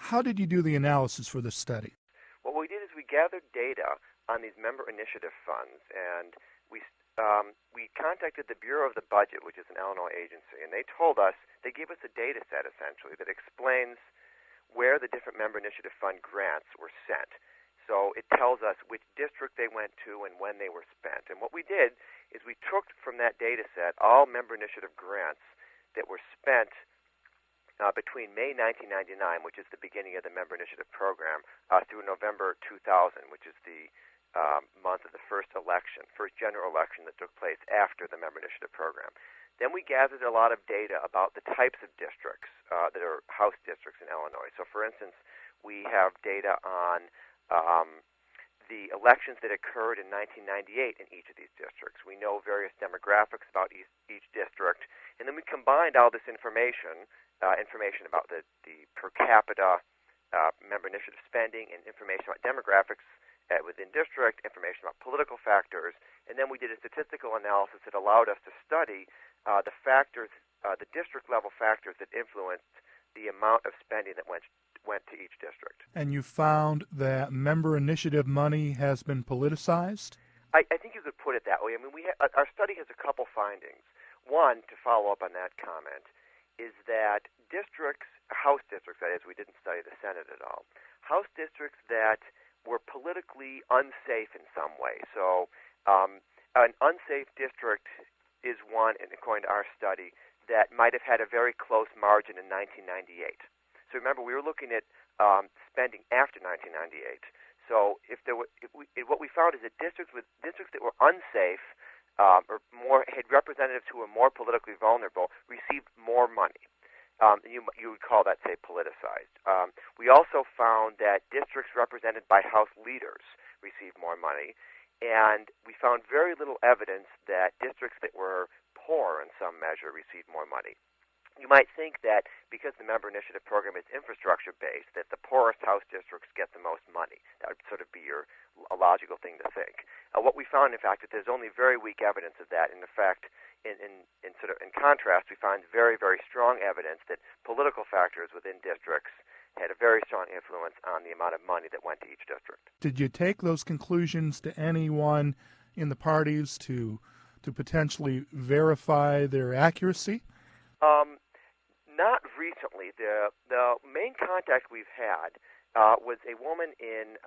How did you do the analysis for this study? What we did is we gathered data on these member initiative funds, and we contacted the Bureau of the Budget, which is an Illinois agency, and they gave us a data set, essentially, that explains where the different member initiative fund grants were sent. So it tells us which district they went to and when they were spent. And what we did is we took from that data set all member initiative grants that were spent between May 1999, which is the beginning of the member initiative program, through November 2000, which is the month of the first general election that took place after the member initiative program. Then we gathered a lot of data about the types of districts that are House districts in Illinois. So, for instance, we have data on the elections that occurred in 1998 in each of these districts. We know various demographics about each district, and then we combined all this information about the per capita member initiative spending and information about demographics within district, information about political factors, and then we did a statistical analysis that allowed us to study the factors, the district-level factors that influenced the amount of spending that went to each district. And you found that member initiative money has been politicized? I think you could put it that way. I mean, our study has a couple findings. One, to follow up on that comment, is that House districts, that is, we didn't study the Senate at all, House districts that were politically unsafe in some way. So an unsafe district is one, and according to our study, that might have had a very close margin in 1998. So remember, we were looking at spending after 1998. So what we found is that districts that were unsafe or had representatives who were more politically vulnerable received more money. You would call that, say, politicized. We also found that districts represented by House leaders received more money, and we found very little evidence that districts that were poor in some measure received more money. You might think that because the member initiative program is infrastructure-based, that the poorest House districts get the most money. That would sort of be a logical thing to think. What we found, in fact, that there's only very weak evidence of that. In fact, in contrast, we find very, very strong evidence that political factors within districts had a very strong influence on the amount of money that went to each district. Did you take those conclusions to anyone in the parties to potentially verify their accuracy? Not recently. The main contact we've had was a woman in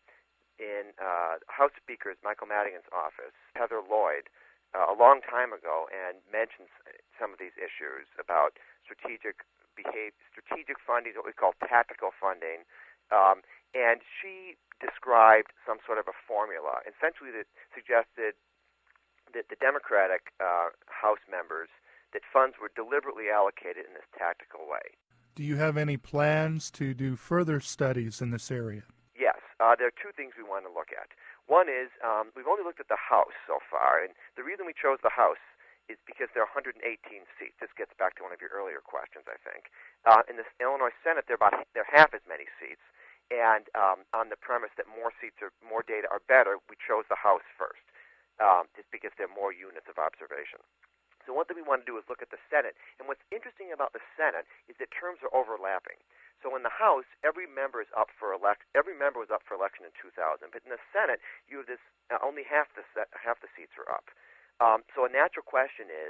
House Speaker's Michael Madigan's office, Heather Lloyd, a long time ago, and mentions some of these issues about strategic funding, what we call tactical funding, and she described some sort of a formula, essentially that suggested that the Democratic House members, that funds were deliberately allocated in this tactical way. Do you have any plans to do further studies in this area? Yes. There are two things we want to look at. One is we've only looked at the House so far, and the reason we chose the House is because there are 118 seats. This gets back to one of your earlier questions, I think. In the Illinois Senate, they're half as many seats, and on the premise that more seats or more data are better, we chose the House first, just because there are more units of observation. So one thing we want to do is look at the Senate. And what's interesting about the Senate is that terms are overlapping. So in the House, every member was up for election in 2000. But in the Senate, you have this only half the seats are up. So a natural question is,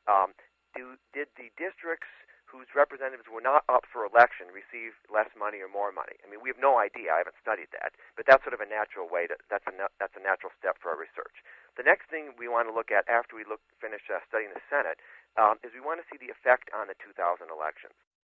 did the districts whose representatives were not up for election receive less money or more money? I mean, we have no idea. I haven't studied that, but that's sort of a natural way. That's a natural step for our research. The next thing we want to look at after we finish studying the Senate is we want to see the effect on the 2000 elections.